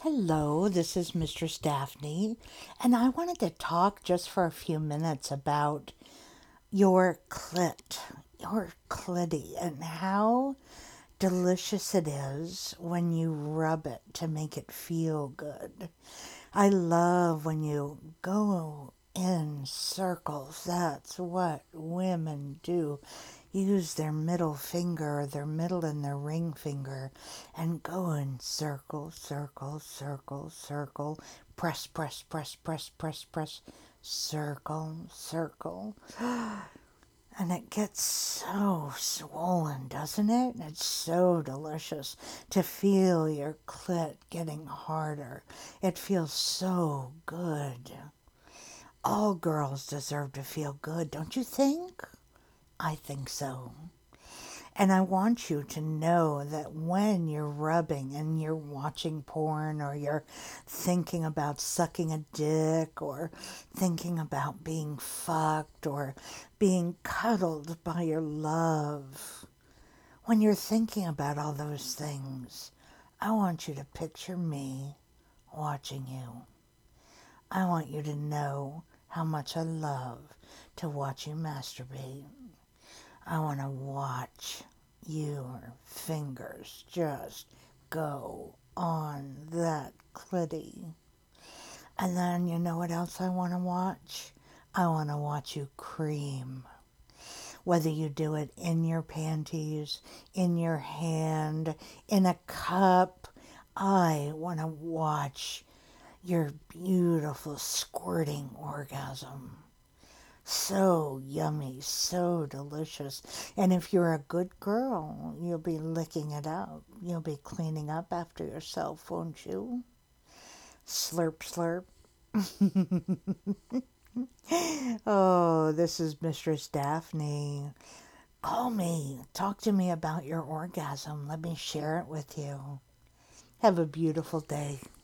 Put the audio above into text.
Hello, this is Mistress Daphne, and I wanted to talk just for a few minutes about your your clitty, and how delicious it is when you rub it to make it feel good. I love when you go in circles. That's what women do. Use their middle finger, or their middle and their ring finger, and go in circle, circle, circle, circle. Press, press, press, press, press, press. Circle, circle. And it gets so swollen, doesn't it? It's so delicious to feel your clit getting harder. It feels so good. All girls deserve to feel good, don't you think? I think so. And I want you to know that when you're rubbing and you're watching porn, or you're thinking about sucking a dick, or thinking about being fucked, or being cuddled by your love, when you're thinking about all those things, I want you to picture me watching you. I want you to know how much I love to watch you masturbate. I want to watch your fingers just go on that clitty. And then you know what else I want to watch? I want to watch you cream. Whether you do it in your panties, in your hand, in a cup, I want to watch your beautiful squirting orgasm. So yummy, so delicious. And if you're a good girl, you'll be licking it up. You'll be cleaning up after yourself, won't you? Slurp, slurp. Oh, this is Mistress Daphne. Call me. Talk to me about your orgasm. Let me share it with you. Have a beautiful day.